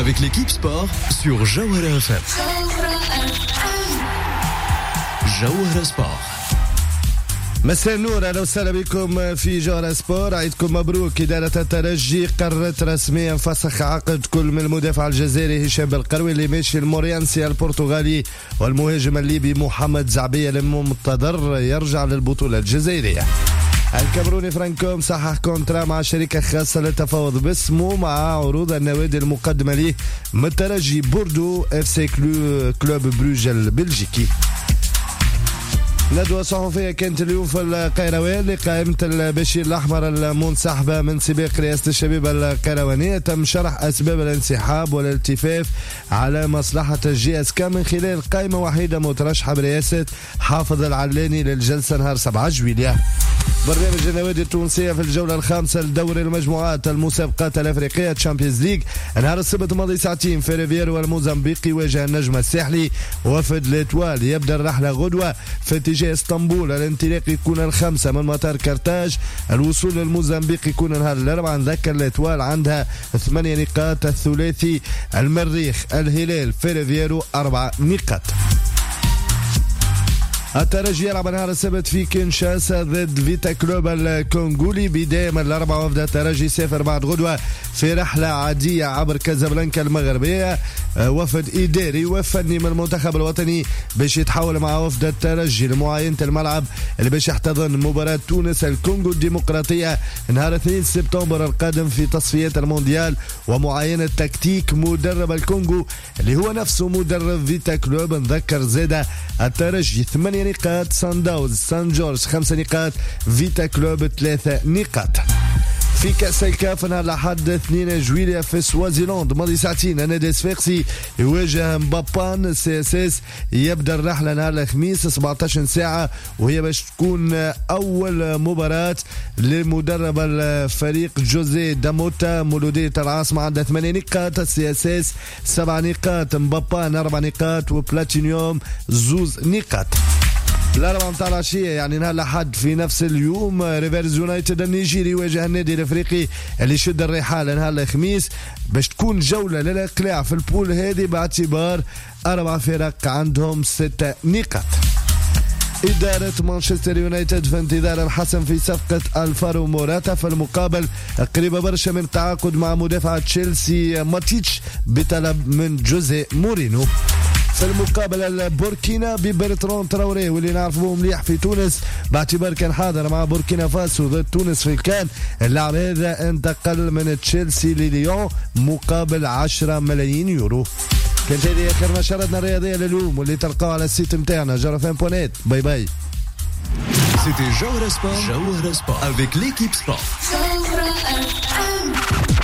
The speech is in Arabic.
avec l'équipe sport sur Jawhara FM. Jawhara Sport. مساء النور، اهلا وسهلا بكم في جوهرة سبور. عيدكم مبروك. إدارة الترجي قررت رسميا فسخ عقد كل من المدافع الجزائري هشام بالقروي اللي ماشي الموريانسي البرتغالي والمهاجم الليبي محمد زعبية المنتظر يرجع للبطولة الجزائرية. الكاميروني فرانكوم صحح كونترا مع شركة خاصة للتفاوض باسمه مع عروض النوادي المقدمة ليه من الترجي بوردو اف سي كلوب بروج البلجيكي. ندوة صحفية كانت اليوم في القيروان لقائمة البشير الأحمر المنسحبة من سباق رئاسة الشباب القيروانية. تم شرح أسباب الانسحاب والالتفاف على مصلحة الجي اس كا من خلال قائمة وحيدة مترشحة برئاسة حافظ العلاني للجلسة نهار 7 جويلية. برنامج النوادي التونسية في الجولة الخامسة لدوري المجموعات المسابقات الأفريقية تشامبيونز ليج. نهار السبت الماضي ساعتين فيريفيرو الموزمبيقي يواجه النجم الساحلي وفد ليتوال. يبدأ الرحلة غدوة في اتجاه اسطنبول. الانطلاق يكون 5 من مطار كرتاج. الوصول للموزمبيق يكون نهار الأربعاء. نذكر ليتوال عندها 8 نقاط. الثلاثي المريخ الهلال فيريفيرو 4 نقاط. الترجي يلعب نهار السبت في كينشاسا ضد فيتا كلوب الكونغولي. بداية من الأربعاء وفد الترجي سافر بعد غدوة في رحلة عادية عبر كازابلانكا المغربية. وفد إداري وفني من المنتخب الوطني باش يتحول مع وفد الترجي لمعاينة الملعب اللي باش يحتضن مباراة تونس الكونغو الديمقراطية نهار 2 سبتمبر القادم في تصفيات المونديال ومعاينة تكتيك مدرب الكونغو اللي هو نفسه مدرب فيتا كلوب. نذكر زادة الترجي 8 نقاط، سان داوز سان جورج 5 نقاط، فيتا كلوب 3 نقاط. في كأس الكاف نهار الأحد 2 جويلية في سوازيلاند ماضي ساعتين النادي الصفاقسي يواجه مبابان سي اس اس. يبدأ الرحلة نهار الخميس 17 ساعة وهي باش تكون أول مباراة لمدرب الفريق جوزيه داموتا. مولودية العاصمة عندها 8 نقاط، السي اس اس 7 نقاط، مبابان 4 نقاط وبلاتينيوم 2 نقاط. الأربعاء متاع العشية يعني نهار الأحد في نفس اليوم ريفيرز يونايتد النيجيري يواجه النادي الأفريقي اللي شد الرحال نهار الخميس باش تكون جولة للإقلاع في البول هذه باعتبار 4 فرق عندهم 6 نقاط. إدارة مانشستر يونايتد في انتظار الحسم في صفقة الفارو موراتا. في المقابل قريبة برشا من التعاقد مع مدافع تشيلسي ماتيتش بطلب من جوزيه مورينو. في المقابل البوركينا ببرترون تراوري واللي نعرفوه مليح في تونس باعتبار كان حاضر مع بوركينا فاسو ضد تونس في الكان. اللاعب هذا انتقل من تشيلسي لليون مقابل 10 ملايين يورو. كانت هذه اخر نشرتنا الرياضيه لليوم واللي تلقاوها على السيت نتاعنا jarafm.net. باي باي. C'était Jawhara Sport avec l'équipe sport.